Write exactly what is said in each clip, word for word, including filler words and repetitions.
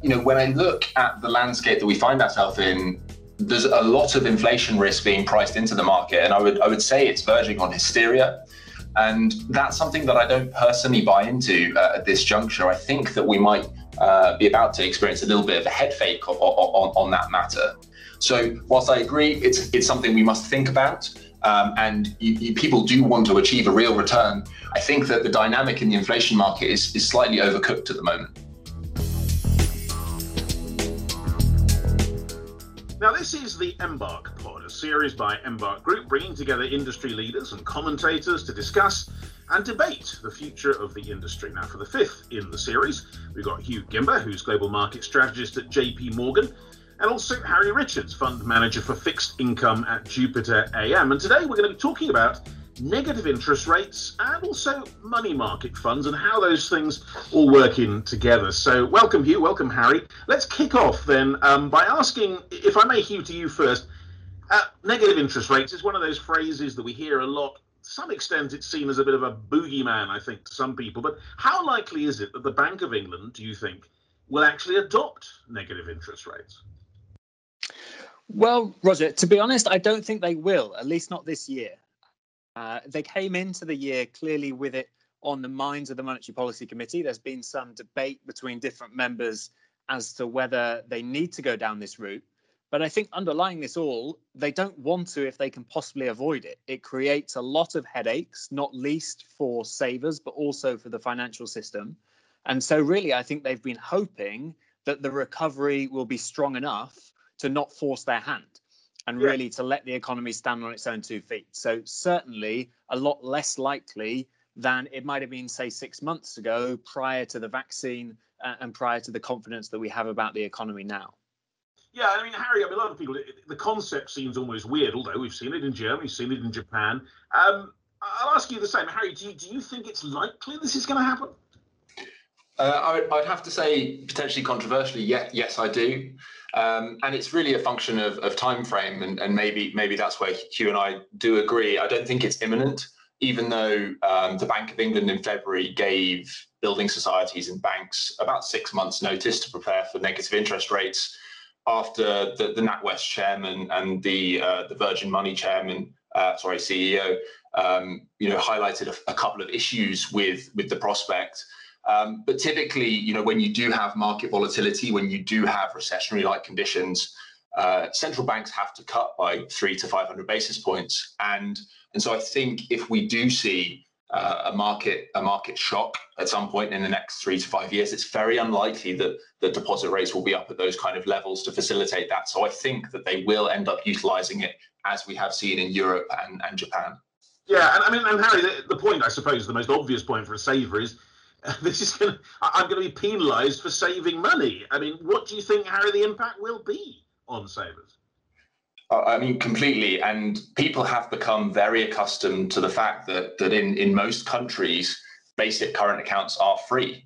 you know, when I look at the landscape that we find ourselves in, there's a lot of inflation risk being priced into the market, and I would I would say it's verging on hysteria. And that's something that I don't personally buy into uh, at this juncture. I think that we might uh, be about to experience a little bit of a head fake on, on, on that matter. So whilst I agree, it's it's something we must think about, um, and you, you, people do want to achieve a real return, I think that the dynamic in the inflation market is, is slightly overcooked at the moment. Now, this is the Embark Pod, a series by Embark Group, bringing together industry leaders and commentators to discuss and debate the future of the industry. Now, for the fifth in the series, we've got Hugh Gimber, who's Global Market Strategist at J P Morgan, and also Harry Richards, Fund Manager for Fixed Income at Jupiter A M. And today we're going to be talking about negative interest rates and also money market funds and how those things all work in together. So welcome, Hugh. Welcome, Harry. Let's kick off then um, by asking, if I may, Hugh, to you first. Uh, negative interest rates is one of those phrases that we hear a lot. To some extent, it's seen as a bit of a boogeyman, I think, to some people. But how likely is it that the Bank of England, do you think, will actually adopt negative interest rates? Well, Roger, to be honest, I don't think they will, at least not this year. Uh, they came into the year clearly with it on the minds of the Monetary Policy Committee. There's been some debate between different members as to whether they need to go down this route. But I think underlying this all, they don't want to if they can possibly avoid it. It creates a lot of headaches, not least for savers, but also for the financial system. And so really, I think they've been hoping that the recovery will be strong enough to not force their hand, and really yeah. to let the economy stand on its own two feet. So certainly a lot less likely than it might have been, say, six months ago, prior to the vaccine uh, and prior to the confidence that we have about the economy now. Yeah, I mean, Harry, I mean, a lot of people, the concept seems almost weird, although we've seen it in Germany, we've seen it in Japan. Um, I'll ask you the same. Harry, do you, do you think it's likely this is going to happen? Uh, I would, I'd have to say, potentially controversially, yeah, yes, I do. Um, and it's really a function of, of time frame, and, and maybe maybe that's where Hugh and I do agree. I don't think it's imminent, even though um, the Bank of England in February gave building societies and banks about six months' notice to prepare for negative interest rates after the, the NatWest chairman and the uh, the Virgin Money chairman, uh, sorry, C E O, um, you know, highlighted a, a couple of issues with with the prospect. Um, but typically, you know, when you do have market volatility, when you do have recessionary-like conditions, uh, central banks have to cut by three to five hundred basis points, and and so I think if we do see uh, a market a market shock at some point in the next three to five years, it's very unlikely that the deposit rates will be up at those kind of levels to facilitate that. So I think that they will end up utilising it, as we have seen in Europe and, and Japan. Yeah, and I mean, and Harry, the, the point, I suppose, the most obvious point for a saver is, this is going to, I'm going to be penalised for saving money. I mean, what do you think, Harry, the impact will be on savers? I mean, completely. And people have become very accustomed to the fact that that in, in most countries, basic current accounts are free.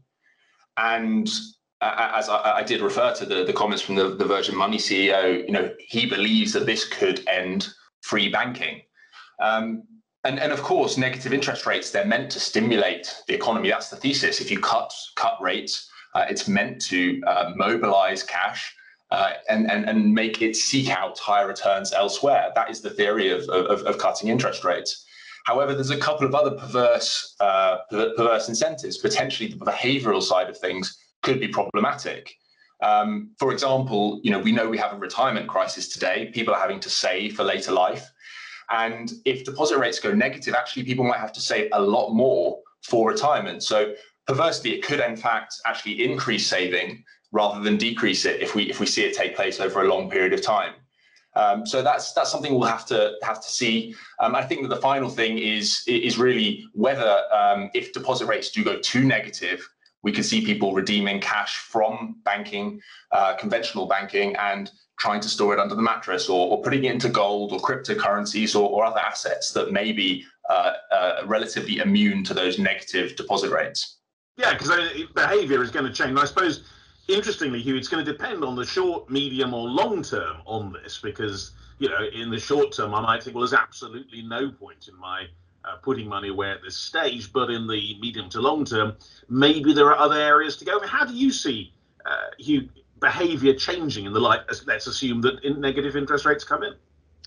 And uh, as I, I did refer to the, the comments from the, the Virgin Money C E O, you know, he believes that this could end free banking. Um, And, and of course, negative interest rates, they're meant to stimulate the economy. That's the thesis. If you cut cut rates, uh, it's meant to uh, mobilize cash uh, and, and, and make it seek out higher returns elsewhere. That is the theory of, of, of cutting interest rates. However, there's a couple of other perverse, uh, perverse incentives. Potentially, the behavioral side of things could be problematic. Um, for example, you know, we know we have a retirement crisis today. People are having to save for later life. And if deposit rates go negative, actually, people might have to save a lot more for retirement. So perversely, it could, in fact, actually increase saving rather than decrease it if we if we see it take place over a long period of time. Um, so that's that's something we'll have to have to see. Um, I think that the final thing is is really whether um, if deposit rates do go too negative, we could see people redeeming cash from banking, uh, conventional banking, and trying to store it under the mattress, or, or putting it into gold or cryptocurrencies or, or other assets that may be uh, uh, relatively immune to those negative deposit rates. Yeah, because I mean, behaviour is going to change. And I suppose, interestingly, Hugh, it's going to depend on the short, medium or long term on this, because, you know, in the short term, I might think, well, there's absolutely no point in my uh, putting money away at this stage. But in the medium to long term, maybe there are other areas to go. I mean, how do you see, uh, Hugh, behaviour changing in the light, let's assume that in negative interest rates come in?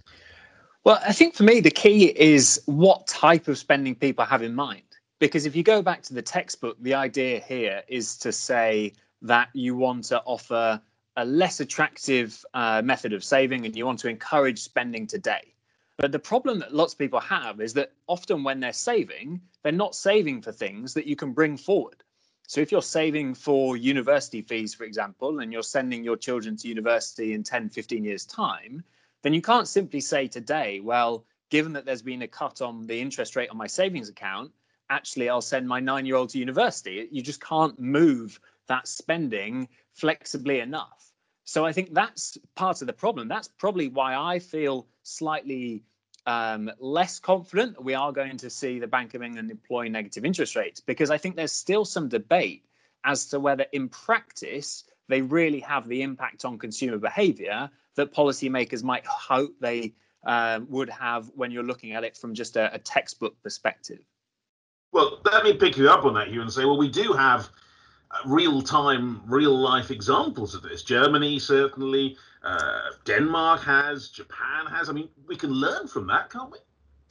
Well, I think for me, the key is what type of spending people have in mind. Because if you go back to the textbook, the idea here is to say that you want to offer a less attractive uh, method of saving and you want to encourage spending today. But the problem that lots of people have is that often when they're saving, they're not saving for things that you can bring forward. So if you're saving for university fees, for example, and you're sending your children to university in ten, fifteen years' time, then you can't simply say today, well, given that there's been a cut on the interest rate on my savings account, actually, I'll send my nine-year-old to university. You just can't move that spending flexibly enough. So I think that's part of the problem. That's probably why I feel slightly um, less confident that we are going to see the Bank of England employ negative interest rates, because I think there's still some debate as to whether in practice they really have the impact on consumer behaviour that policymakers might hope they uh, would have when you're looking at it from just a, a textbook perspective. Well, let me pick you up on that, Hugh, and say, well, we do have real-time, real-life examples of this. Germany certainly, uh, Denmark has, Japan has. I mean, we can learn from that, can't we?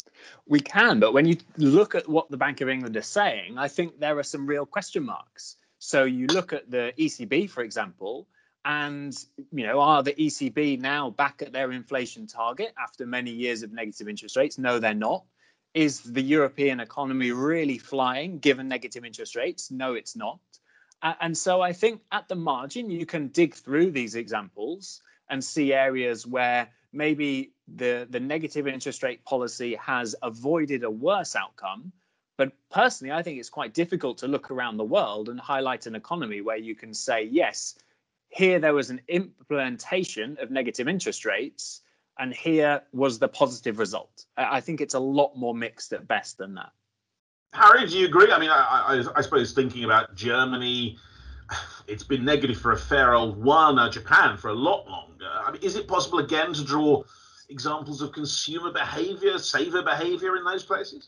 We can, but when you look at what the Bank of England is saying, I think there are some real question marks. So you look at the E C B, for example, and, you know, are the E C B now back at their inflation target after many years of negative interest rates? No, they're not. Is the European economy really flying given negative interest rates? No, it's not. Uh, and so I think at the margin, you can dig through these examples and see areas where maybe the, the negative interest rate policy has avoided a worse outcome. But personally, I think it's quite difficult to look around the world and highlight an economy where you can say, yes, here there was an implementation of negative interest rates, and here was the positive result. I think it's a lot more mixed at best than that. Harry, do you agree? I mean, I, I, I suppose thinking about Germany, it's been negative for a fair old while now, Japan for a lot longer. I mean, is it possible again to draw examples of consumer behaviour, saver behaviour in those places?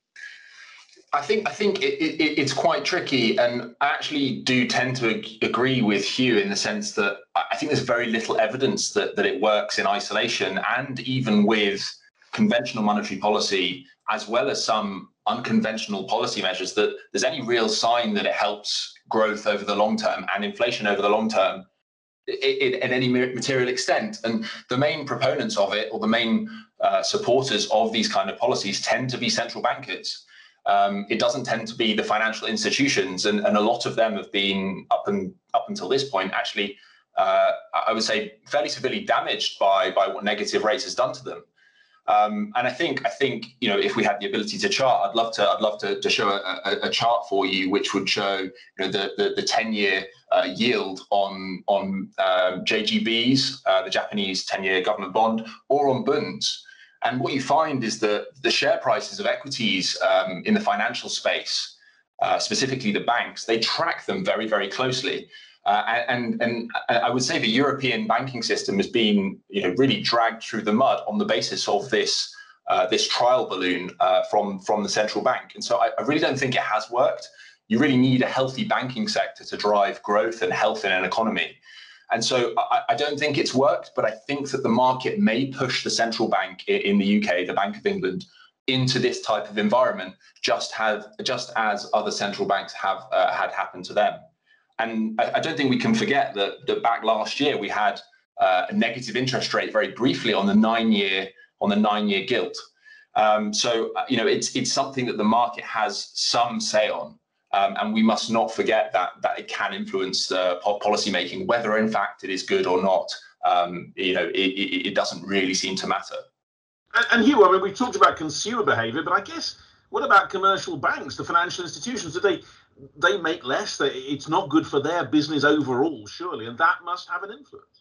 I think I think it, it, it's quite tricky, and I actually do tend to ag- agree with Hugh in the sense that I think there's very little evidence that, that it works in isolation, and even with conventional monetary policy, as well as some unconventional policy measures, that there's any real sign that it helps growth over the long term and inflation over the long term at any material extent. And the main proponents of it, or the main uh, supporters of these kind of policies, tend to be central bankers. Um, it doesn't tend to be the financial institutions, and, and a lot of them have been up and up until this point actually, uh, I would say, fairly severely damaged by by what negative rates has done to them. Um, and I think I think you know, if we had the ability to chart, I'd love to I'd love to, to show a, a, a chart for you, which would show you know the the, the ten-year uh, yield on on um, J G Bs, uh, the Japanese ten-year government bond, or on Bunds. And what you find is that the share prices of equities um, in the financial space, uh, specifically the banks, they track them very, very closely. Uh, and, and I would say the European banking system has been, you know, really dragged through the mud on the basis of this uh, this trial balloon uh, from, from the central bank. And so I, I really don't think it has worked. You really need a healthy banking sector to drive growth and health in an economy. And so I, I don't think it's worked, but I think that the market may push the central bank in the U K, the Bank of England, into this type of environment, just have just as other central banks have uh, had happened to them. And I, I don't think we can forget that, that back last year we had uh, a negative interest rate very briefly on the nine-year on the nine-year gilt. Um, so you know it's it's something that the market has some say on. Um, and we must not forget that that it can influence uh, policy making, whether in fact it is good or not. Um, you know, it, it, it doesn't really seem to matter. And, and Hugh, I mean, we talked about consumer behaviour, but I guess what about commercial banks, the financial institutions? Do they they make less? They, it's not good for their business overall, surely, and that must have an influence.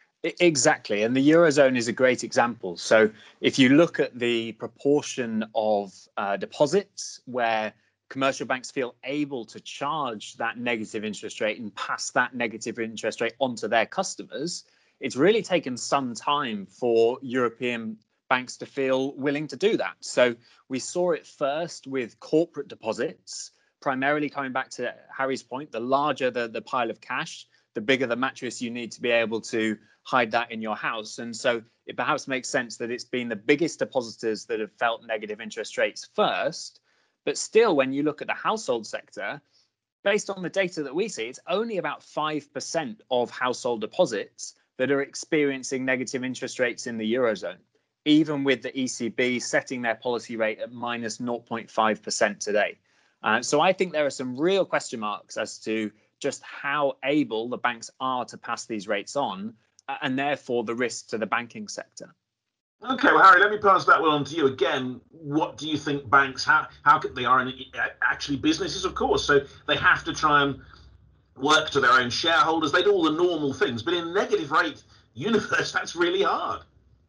Exactly, and the Eurozone is a great example. So if you look at the proportion of uh, deposits where commercial banks feel able to charge that negative interest rate and pass that negative interest rate onto their customers, it's really taken some time for European banks to feel willing to do that. So we saw it first with corporate deposits, primarily coming back to Harry's point, the larger the, the pile of cash, the bigger the mattress you need to be able to hide that in your house. And so it perhaps makes sense that it's been the biggest depositors that have felt negative interest rates first. But still, when you look at the household sector, based on the data that we see, it's only about five percent of household deposits that are experiencing negative interest rates in the Eurozone, even with the E C B setting their policy rate at minus zero point five percent today. Uh, so I think there are some real question marks as to just how able the banks are to pass these rates on, uh, and therefore the risk to the banking sector. Okay, well, Harry, let me pass that one on to you again. What do you think banks, how, how could they are in, actually businesses, of course, so they have to try and work to their own shareholders. They do all the normal things, but in negative rate universe, that's really hard.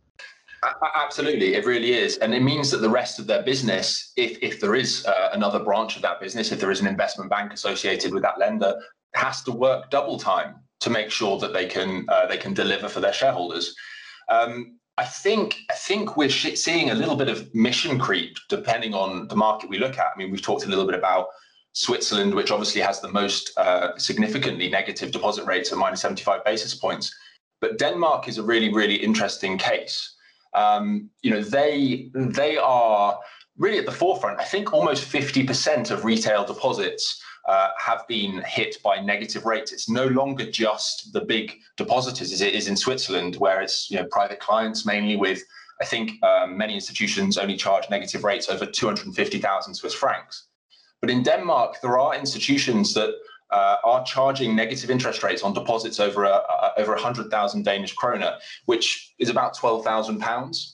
Absolutely, it really is. And it means that the rest of their business, if, if there is uh, another branch of that business, if there is an investment bank associated with that lender, has to work double time to make sure that they can uh, they can deliver for their shareholders. Um, I think I think we're seeing a little bit of mission creep depending on the market we look at. I mean, we've talked a little bit about Switzerland, which obviously has the most uh, significantly negative deposit rates at minus seventy-five basis points. But Denmark is a really, really interesting case. Um, you know, they they are really at the forefront. I think almost fifty percent of retail deposits uh, have been hit by negative rates. It's no longer just the big depositors as it is in Switzerland, where it's, you know, private clients mainly with, I think um, many institutions only charge negative rates over two hundred fifty thousand Swiss francs. But in Denmark, there are institutions that Uh, are charging negative interest rates on deposits over a, a, over one hundred thousand Danish kroner, which is about twelve thousand pounds.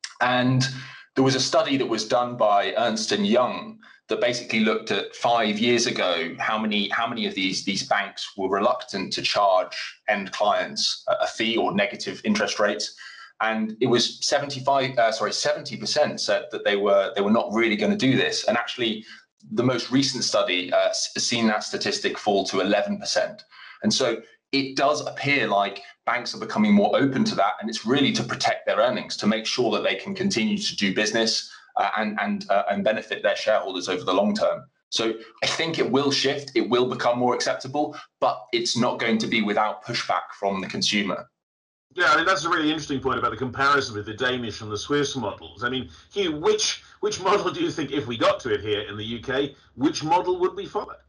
And there was a study that was done by Ernst and Young that basically looked at five years ago how many how many of these these banks were reluctant to charge end clients a fee or negative interest rates. And it was seventy-five, uh, sorry, seventy percent said that they were they were not really going to do this. And actually, the most recent study uh, has seen that statistic fall to eleven percent. And so it does appear like banks are becoming more open to that. And it's really to protect their earnings, to make sure that they can continue to do business uh, and, and, uh, and benefit their shareholders over the long term. So I think it will shift. It will become more acceptable, but it's not going to be without pushback from the consumer. Yeah, I mean, that's a really interesting point about the comparison with the Danish and the Swiss models. I mean, Hugh, which which model do you think, if we got to it here in the U K, which model would be followed?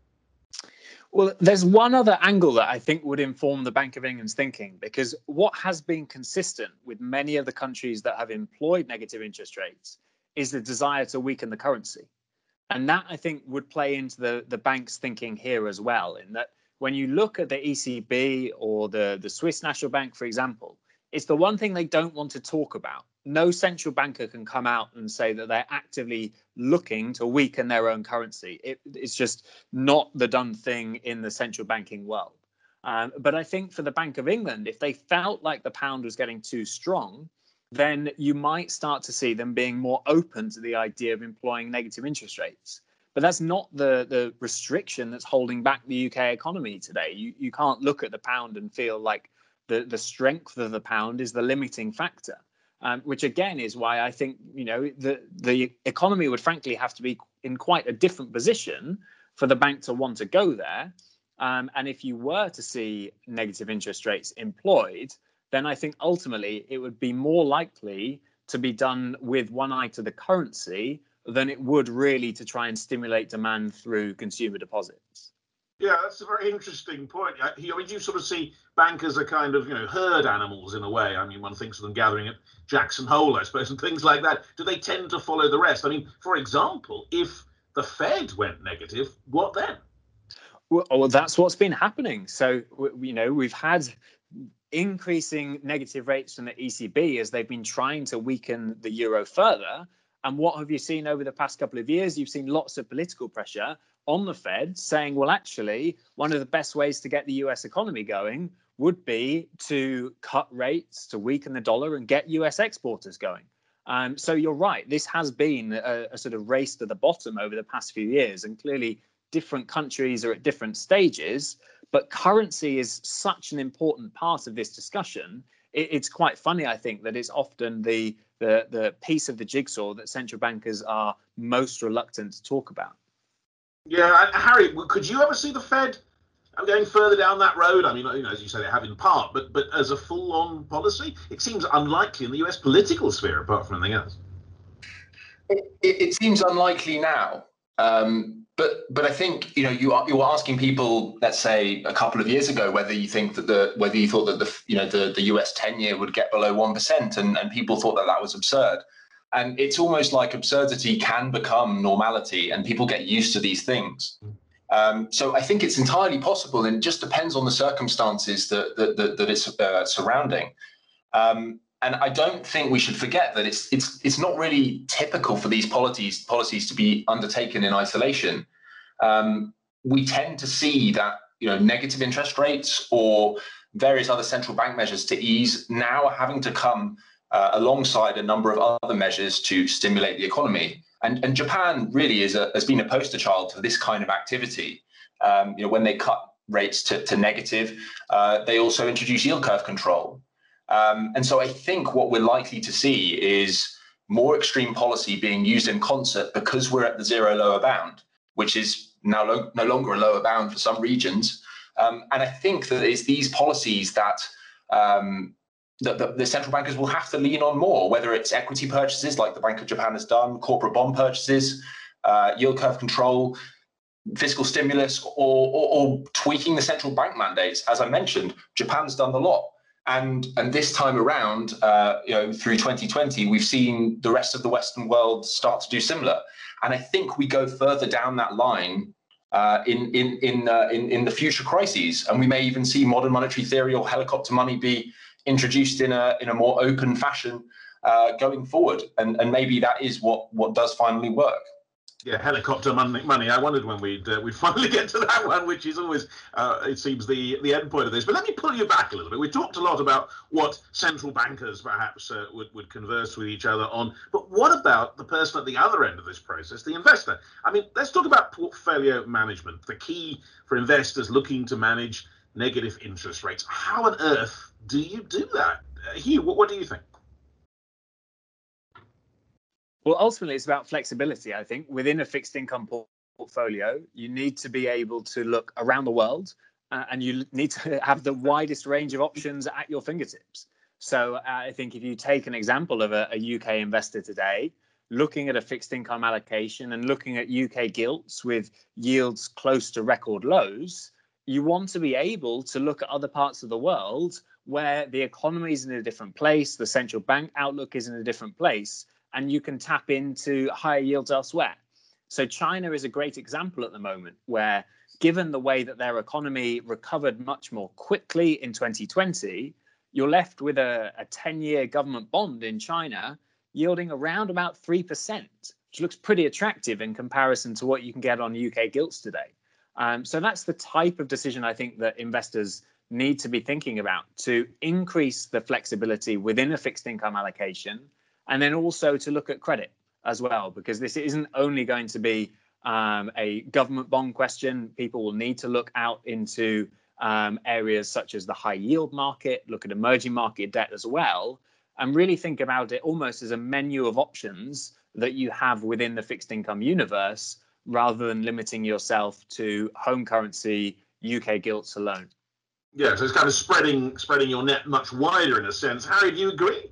Well, there's one other angle that I think would inform the Bank of England's thinking, because what has been consistent with many of the countries that have employed negative interest rates is the desire to weaken the currency. And that, I think, would play into the, the bank's thinking here as well, in that when you look at the E C B or the, the Swiss National Bank, for example, it's the one thing they don't want to talk about. No central banker can come out and say that they're actively looking to weaken their own currency. It, it's just not the done thing in the central banking world. Um, but I think for the Bank of England, if they felt like the pound was getting too strong, then you might start to see them being more open to the idea of employing negative interest rates. But that's not the, the restriction that's holding back the U K economy today. You, you can't look at the pound and feel like the, the strength of the pound is the limiting factor, um, which again is why I think, you know, the, the economy would frankly have to be in quite a different position for the bank to want to go there. Um, and if you were to see negative interest rates employed, then I think ultimately it would be more likely to be done with one eye to the currency than it would really to try and stimulate demand through consumer deposits. Yeah, that's a very interesting point. I mean, you sort of see bankers are kind of, you know, herd animals in a way. I mean, one thinks of them gathering at Jackson Hole, I suppose, and things like that. Do they tend to follow the rest? I mean, for example, if the Fed went negative, what then? Well, well that's what's been happening. So, you know, we've had increasing negative rates from the E C B as they've been trying to weaken the euro further. And what have you seen over the past couple of years? You've seen lots of political pressure on the Fed saying, well, actually, one of the best ways to get the U S economy going would be to cut rates, to weaken the dollar and get U S exporters going. Um, so you're right. This has been a, a sort of race to the bottom over the past few years. And clearly, different countries are at different stages. But currency is such an important part of this discussion. It, it's quite funny, I think, that it's often the, the, the piece of the jigsaw that central bankers are most reluctant to talk about. Yeah, Harry, could you ever see the Fed And going further down that road, I mean, you know, as you say, they have in part, but but as a full-on policy, it seems unlikely in the U S political sphere, apart from anything else. It, it, it seems unlikely now, um, but but I think you know you are you were asking people, let's say a couple of years ago, whether you think that the whether you thought that the you know the the U S ten-year would get below one percent, and and people thought that that was absurd. And it's almost like absurdity can become normality, and people get used to these things. Um, so I think it's entirely possible, and it just depends on the circumstances that that, that, that it's uh, surrounding. Um, and I don't think we should forget that it's it's it's not really typical for these policies policies to be undertaken in isolation. Um, we tend to see that you know negative interest rates or various other central bank measures to ease now are having to come uh, alongside a number of other measures to stimulate the economy. And, and Japan really is a, has been a poster child for this kind of activity. Um, you know, when they cut rates to, to negative, uh, they also introduce yield curve control. Um, and so I think what we're likely to see is more extreme policy being used in concert because we're at the zero lower bound, which is now lo- no longer a lower bound for some regions. Um, and I think that it's these policies that um, that the, the central bankers will have to lean on more, whether it's equity purchases like the Bank of Japan has done, corporate bond purchases, uh, yield curve control, fiscal stimulus, or, or, or tweaking the central bank mandates. As I mentioned, Japan's done a lot. And, and this time around, uh, you know, through twenty twenty, we've seen the rest of the Western world start to do similar. And I think we go further down that line uh, in, in, in, uh, in, in the future crises. And we may even see modern monetary theory or helicopter money be introduced in a in a more open fashion uh, going forward, and and maybe that is what what does finally work. Yeah, helicopter money. money. I wondered when we'd uh, we'd finally get to that one, which is always uh, it seems the the end point of this. But let me pull you back a little bit. We talked a lot about what central bankers perhaps uh, would would converse with each other on, but what about the person at the other end of this process, the investor? I mean, let's talk about portfolio management. The key for investors looking to manage negative interest rates. How on earth do you do that? Uh, Hugh, what, what do you think? Well, ultimately, it's about flexibility. I think within a fixed income por- portfolio, you need to be able to look around the world uh, and you need to have the widest range of options at your fingertips. So uh, I think if you take an example of a, a U K investor today, looking at a fixed income allocation and looking at U K gilts with yields close to record lows, you want to be able to look at other parts of the world where the economy is in a different place, the central bank outlook is in a different place, and you can tap into higher yields elsewhere. So China is a great example at the moment where, given the way that their economy recovered much more quickly in twenty twenty, you're left with a, a ten-year government bond in China yielding around about three percent, which looks pretty attractive in comparison to what you can get on U K gilts today. Um, so that's the type of decision I think that investors need to be thinking about to increase the flexibility within a fixed income allocation, and then also to look at credit as well, because this isn't only going to be um, a government bond question. People will need to look out into um, areas such as the high yield market, look at emerging market debt as well, and really think about it almost as a menu of options that you have within the fixed income universe, rather than limiting yourself to home currency U K gilts alone. Yeah, so it's kind of spreading spreading your net much wider in a sense. Harry, do you agree?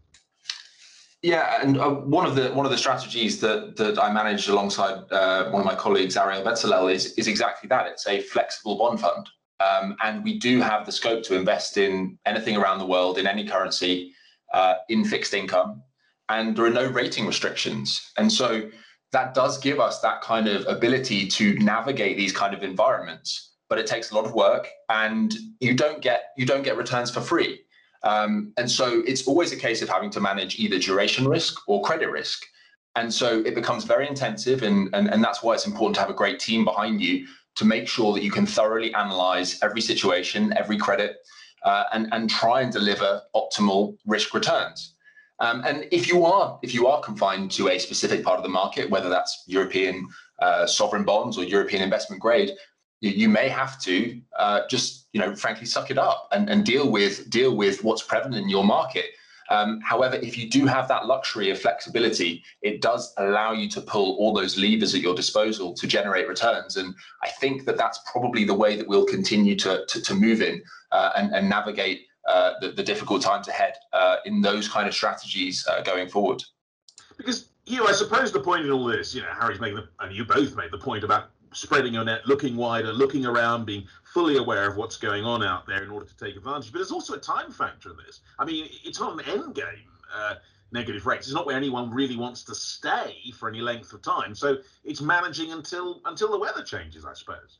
Yeah, and uh, one of the one of the strategies that that I manage alongside uh, one of my colleagues, Ariel Betzalel, is is exactly that. It's a flexible bond fund, um, and we do have the scope to invest in anything around the world in any currency uh, in fixed income, and there are no rating restrictions, and so that does give us that kind of ability to navigate these kind of environments. But it takes a lot of work, and you don't get you don't get returns for free. Um, and so it's always a case of having to manage either duration risk or credit risk. And so it becomes very intensive, and, and, and that's why it's important to have a great team behind you to make sure that you can thoroughly analyze every situation, every credit, uh, and, and try and deliver optimal risk returns. Um, and if you are if you are confined to a specific part of the market, whether that's European uh, sovereign bonds or European investment grade, you may have to uh, just, you know, frankly, suck it up and, and deal with deal with what's prevalent in your market. Um, however, if you do have that luxury of flexibility, it does allow you to pull all those levers at your disposal to generate returns. And I think that that's probably the way that we'll continue to, to, to move in uh, and, and navigate uh, the, the difficult times ahead uh, in those kind of strategies uh, going forward. Because, Hugh, I suppose the point in all this, you know, Harry's making the, and you both made the point about spreading your net, looking wider, looking around, being fully aware of what's going on out there in order to take advantage. But there's also a time factor in this. I mean, it's not an end game, uh, negative rates. It's not where anyone really wants to stay for any length of time. So it's managing until until the weather changes, I suppose.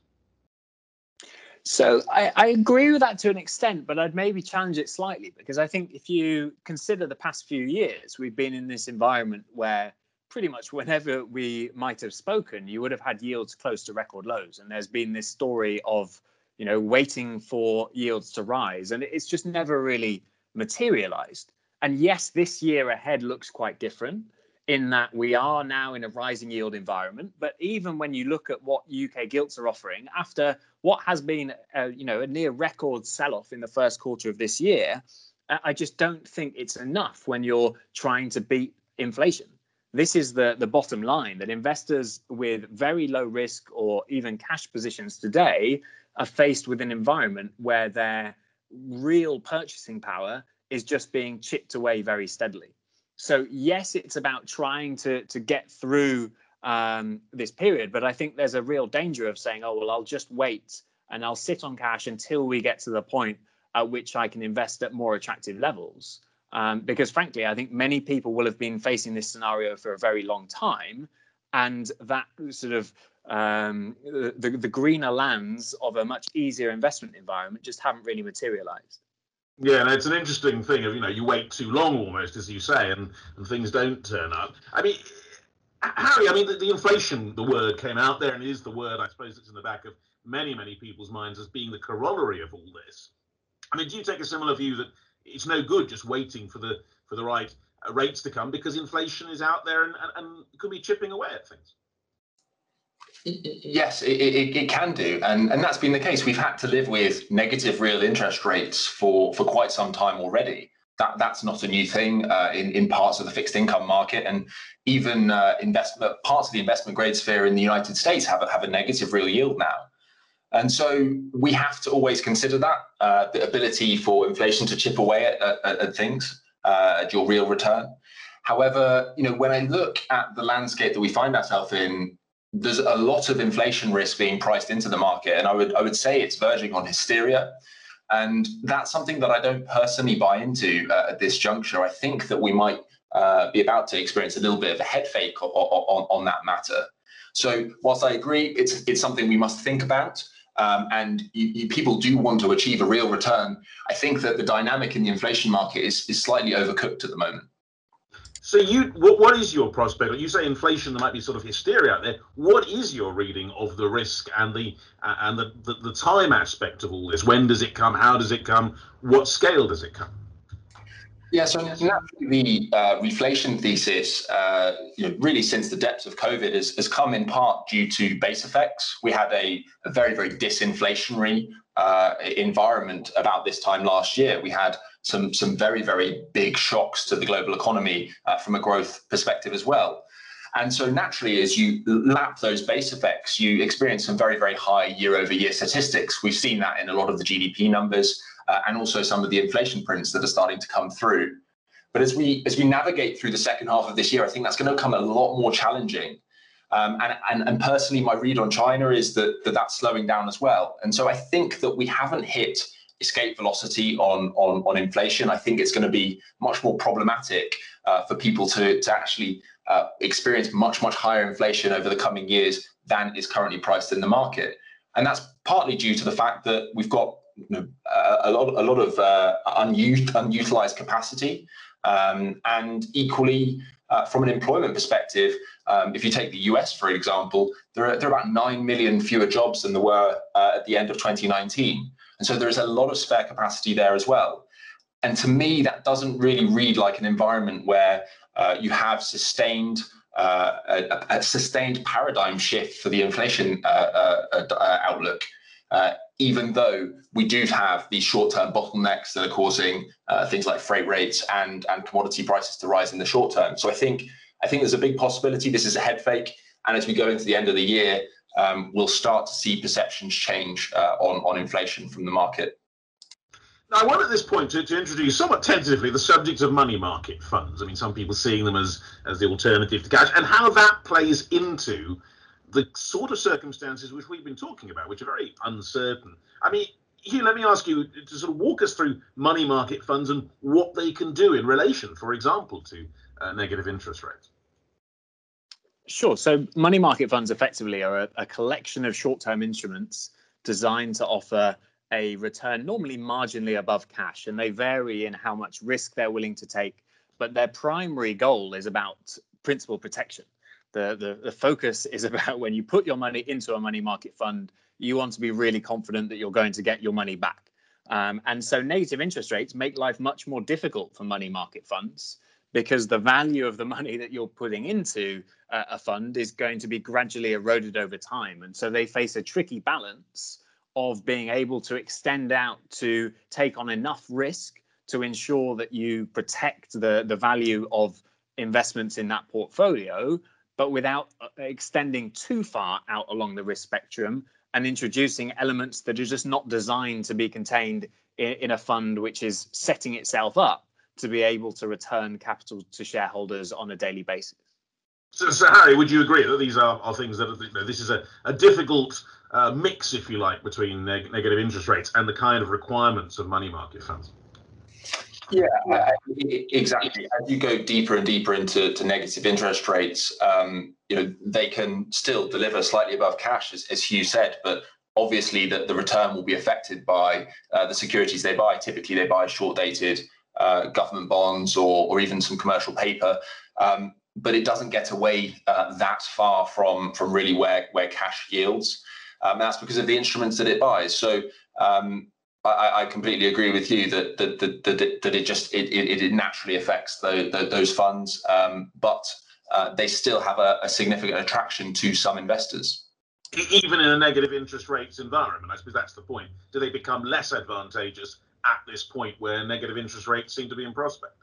So I, I agree with that to an extent, but I'd maybe challenge it slightly, because I think if you consider the past few years, we've been in this environment where pretty much whenever we might have spoken, you would have had yields close to record lows. And there's been this story of, you know, waiting for yields to rise. And it's just never really materialized. And yes, this year ahead looks quite different in that we are now in a rising yield environment. But even when you look at what U K gilts are offering after what has been, a, you know, a near record sell-off in the first quarter of this year, I just don't think it's enough when you're trying to beat inflation. This is the, the bottom line, that investors with very low risk or even cash positions today are faced with an environment where their real purchasing power is just being chipped away very steadily. So yes, it's about trying to, to get through um, this period, but I think there's a real danger of saying, oh, well, I'll just wait and I'll sit on cash until we get to the point at which I can invest at more attractive levels. Um, because frankly, I think many people will have been facing this scenario for a very long time, and that sort of um, the, the greener lands of a much easier investment environment just haven't really materialized. Yeah, and it's an interesting thing of, you know, you wait too long almost, as you say, and, and things don't turn up. I mean, Harry, I mean, the, the inflation, the word came out there, and it is the word, I suppose, that's in the back of many, many people's minds as being the corollary of all this. I mean, do you take a similar view that it's no good just waiting for the for the right uh, rates to come, because inflation is out there and, and, and could be chipping away at things? Yes, it, it, it can do. And, and that's been the case. We've had to live with negative real interest rates for, for quite some time already. That, that's not a new thing uh, in, in parts of the fixed income market. And even uh, investment, parts of the investment grade sphere in the United States have a, have a negative real yield now. And so we have to always consider that, uh, the ability for inflation to chip away at, at, at things, uh, at your real return. However, you know, when I look at the landscape that we find ourselves in, there's a lot of inflation risk being priced into the market. And I would, I would say it's verging on hysteria. And that's something that I don't personally buy into uh, at this juncture. I think that we might uh, be about to experience a little bit of a head fake on, on, on that matter. So whilst I agree, it's, it's something we must think about. Um, and you, you, people do want to achieve a real return. I think that the dynamic in the inflation market is, is slightly overcooked at the moment. So you, what, what is your prospect? You say inflation, there might be sort of hysteria out there. What is your reading of the risk and the uh, and the, the, the time aspect of all this? When does it come? How does it come? What scale does it come? Yeah, so naturally the uh, reflation thesis, uh, you know, really since the depths of COVID, has, has come in part due to base effects. We had a, a very, very disinflationary uh, environment about this time last year. We had some, some very, very big shocks to the global economy uh, from a growth perspective as well. And so naturally, as you lap those base effects, you experience some very, very high year-over-year statistics. We've seen that in a lot of the G D P numbers. Uh, and also some of the inflation prints that are starting to come through. But as we as we navigate through the second half of this year, I think that's going to become a lot more challenging. Um, and, and, and personally, my read on China is that, that that's slowing down as well. And so I think that we haven't hit escape velocity on, on, on inflation. I think it's going to be much more problematic uh, for people to, to actually uh, experience much, much higher inflation over the coming years than is currently priced in the market. And that's partly due to the fact that we've got You know, a lot, a lot of uh, unused, unutilized capacity, um, and equally, uh, from an employment perspective, um, if you take the U S for example, there are there are about nine million fewer jobs than there were uh, at the end of twenty nineteen, and so there is a lot of spare capacity there as well. And to me, that doesn't really read like an environment where uh, you have sustained uh, a, a sustained paradigm shift for the inflation uh, uh, uh, outlook. Uh, even though we do have these short-term bottlenecks that are causing uh, things like freight rates and, and commodity prices to rise in the short term. So I think I think there's a big possibility this is a head fake. And as we go into the end of the year, um, we'll start to see perceptions change uh, on, on inflation from the market. Now, I want at this point to, to introduce somewhat tentatively the subject of money market funds. I mean, some people seeing them as, as the alternative to cash, and how that plays into the sort of circumstances which we've been talking about, which are very uncertain. I mean, Hugh, let me ask you to sort of walk us through money market funds and what they can do in relation, for example, to uh, negative interest rates. Sure. So money market funds effectively are a, a collection of short-term instruments designed to offer a return normally marginally above cash, and they vary in how much risk they're willing to take. But their primary goal is about principal protection. The, the, the focus is about when you put your money into a money market fund, you want to be really confident that you're going to get your money back. Um, and so negative interest rates make life much more difficult for money market funds, because the value of the money that you're putting into uh, a fund is going to be gradually eroded over time. And so they face a tricky balance of being able to extend out to take on enough risk to ensure that you protect the, the value of investments in that portfolio, but without extending too far out along the risk spectrum and introducing elements that are just not designed to be contained in, in a fund which is setting itself up to be able to return capital to shareholders on a daily basis. So, so Harry, would you agree that these are, are things that are, you know, this is a, a difficult uh, mix, if you like, between neg negative interest rates and the kind of requirements of money market funds? Yeah, I, exactly. As you go deeper and deeper into to negative interest rates, um, you know, they can still deliver slightly above cash, as, as Hugh said, but obviously the, the return will be affected by uh, the securities they buy. Typically, they buy short-dated uh, government bonds or, or even some commercial paper, um, but it doesn't get away uh, that far from, from really where, where cash yields. Um, that's because of the instruments that it buys. So um, I, I completely agree with you that that that, that, it, that it just it, it, it naturally affects the, the, those funds, um, but uh, they still have a, a significant attraction to some investors. Even in a negative interest rates environment, I suppose that's the point. Do they become less advantageous at this point where negative interest rates seem to be in prospect?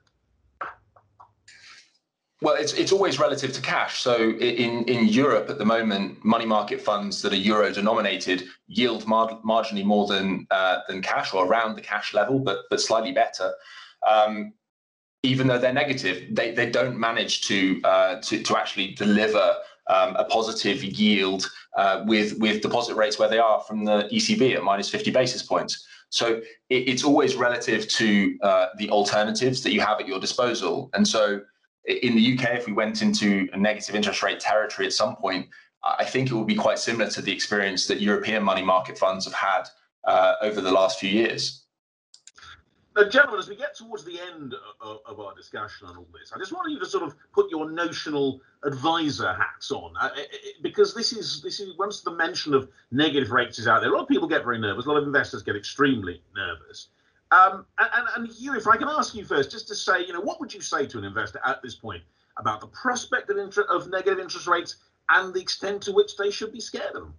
Well, it's it's always relative to cash. So in in Europe at the moment, money market funds that are euro denominated yield mar marginally more than uh, than cash, or around the cash level, but but slightly better. Um, even though they're negative, they they don't manage to uh, to to actually deliver um, a positive yield uh, with with deposit rates where they are from the E C B at minus fifty basis points. So it, it's always relative to uh, the alternatives that you have at your disposal, and so. In the U K, if we went into a negative interest rate territory at some point, I think it would be quite similar to the experience that European money market funds have had uh, over the last few years. Now, gentlemen, as we get towards the end of, of our discussion on all this, I just wanted you to sort of put your notional advisor hats on, uh, because this is this is once the mention of negative rates is out there, a lot of people get very nervous. A lot of investors get extremely nervous. Um, and, and Hugh, if I can ask you first, just to say, you know, what would you say to an investor at this point about the prospect of, inter of negative interest rates and the extent to which they should be scared of them?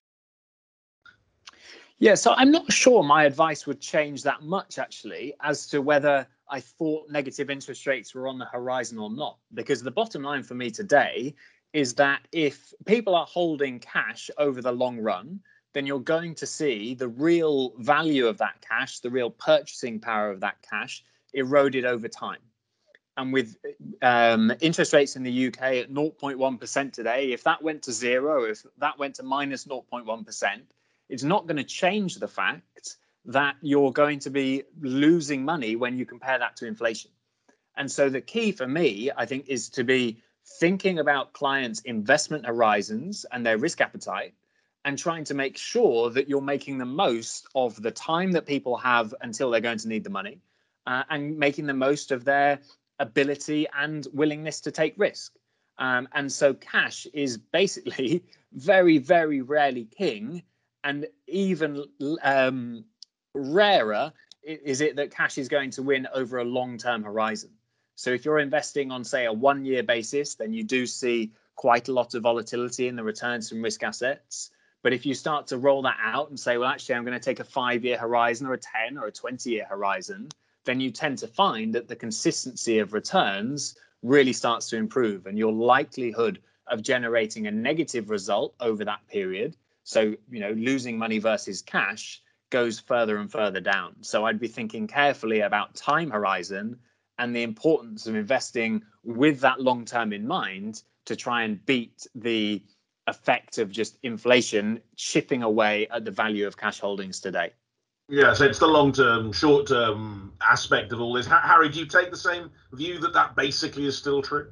Yeah, so I'm not sure my advice would change that much, actually, as to whether I thought negative interest rates were on the horizon or not. Because the bottom line for me today is that if people are holding cash over the long run, then you're going to see the real value of that cash, the real purchasing power of that cash eroded over time. And with um, interest rates in the U K at zero point one percent today, if that went to zero, if that went to minus zero point one percent, it's not going to change the fact that you're going to be losing money when you compare that to inflation. And so the key for me, I think, is to be thinking about clients' investment horizons and their risk appetite, and trying to make sure that you're making the most of the time that people have until they're going to need the money, uh, and making the most of their ability and willingness to take risk. Um, and so cash is basically very, very rarely king, and even um, rarer is it that cash is going to win over a long-term horizon. So if you're investing on, say, a one-year basis, then you do see quite a lot of volatility in the returns from risk assets. But if you start to roll that out and say, well, actually, I'm going to take a five-year horizon or a ten or a twenty-year horizon, then you tend to find that the consistency of returns really starts to improve, and your likelihood of generating a negative result over that period, so, you know, losing money versus cash, goes further and further down. So I'd be thinking carefully about time horizon and the importance of investing with that long term in mind to try and beat the effect of just inflation chipping away at the value of cash holdings today. Yeah, so it's the long-term, short-term aspect of all this. Harry, do you take the same view that that basically is still true?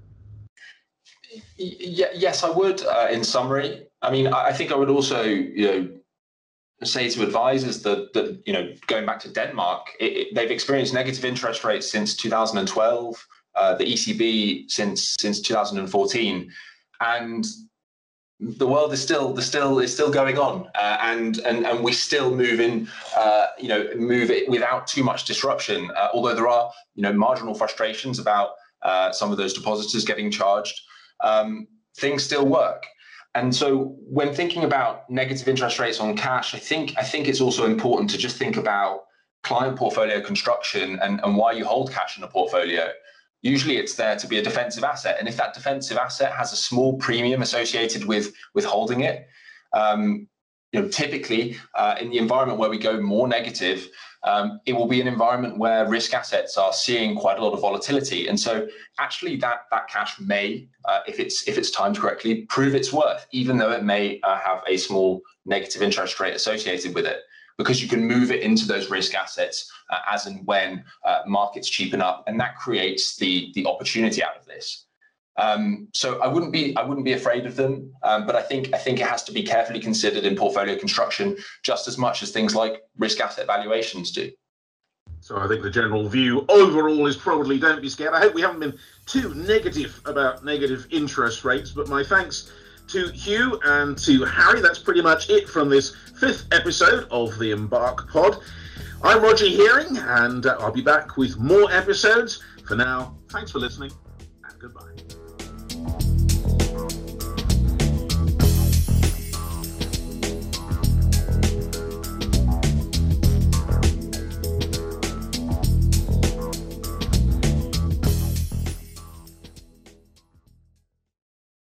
Y- yes, I would. Uh, in summary, I mean, I think I would also, you know, say to advisors that that you know, going back to Denmark, it, it, they've experienced negative interest rates since two thousand twelve. Uh, the E C B since since two thousand fourteen, and the world is still the still is still going on, uh, and and and we still move in, uh, you know, move it without too much disruption. Uh, although there are, you know, marginal frustrations about uh, some of those depositors getting charged, um, things still work. And so, when thinking about negative interest rates on cash, I think I think it's also important to just think about client portfolio construction and, and why you hold cash in a portfolio. Usually it's there to be a defensive asset. And if that defensive asset has a small premium associated with, with holding it, um, you know, typically uh, in the environment where we go more negative, um, it will be an environment where risk assets are seeing quite a lot of volatility. And so actually that, that cash may, uh, if it's if it's timed correctly, prove its worth, even though it may uh, have a small negative interest rate associated with it, because you can move it into those risk assets uh, as and when uh, markets cheapen up, and that creates the the opportunity out of this. Um, so I wouldn't be I wouldn't be afraid of them, um, but I think I think it has to be carefully considered in portfolio construction just as much as things like risk asset valuations do. So I think the general view overall is probably don't be scared. I hope we haven't been too negative about negative interest rates, but my thanks to Hugh and to Harry. That's pretty much it from this fifth episode of the Embark Pod. I'm Roger Hearing, and uh, I'll be back with more episodes. For now, thanks for listening, and goodbye.